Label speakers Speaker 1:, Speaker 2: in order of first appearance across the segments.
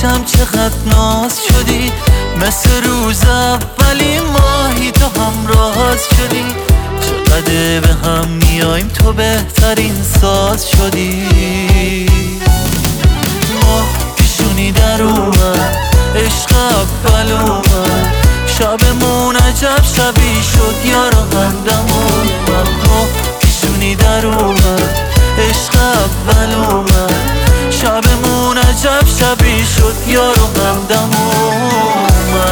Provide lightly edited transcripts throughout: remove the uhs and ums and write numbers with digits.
Speaker 1: باشم چقدر ناز شدی، مثل روز اولی ماهی تو همراز شدی. چقدر به هم میایم تو بهترین ساز شدی. ماه پیشونی در اومد، عشق اول اومد، شبمون عجب شبی شد یارو همدمون. ماه پیشونی در اومد، عشق اول اومد، شبمون عجب شبی شد یارو همدمون.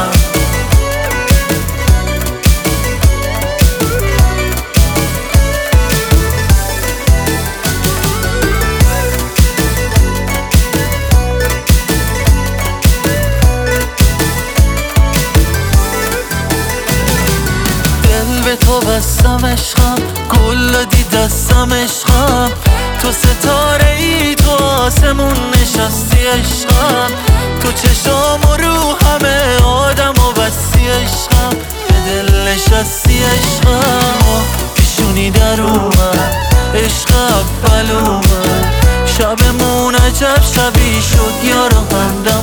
Speaker 1: به تو بستم عشقم، گل دادی دستم عشقم، تو ستاره ای تو آسمون نشستی عشقم، تو چشام و رو همه آدم و بستی عشقم، به دل نشستی عشقم. پیشونی در اومد، عشق اول اومد، شبمون عجب شبی شد یارو همدم.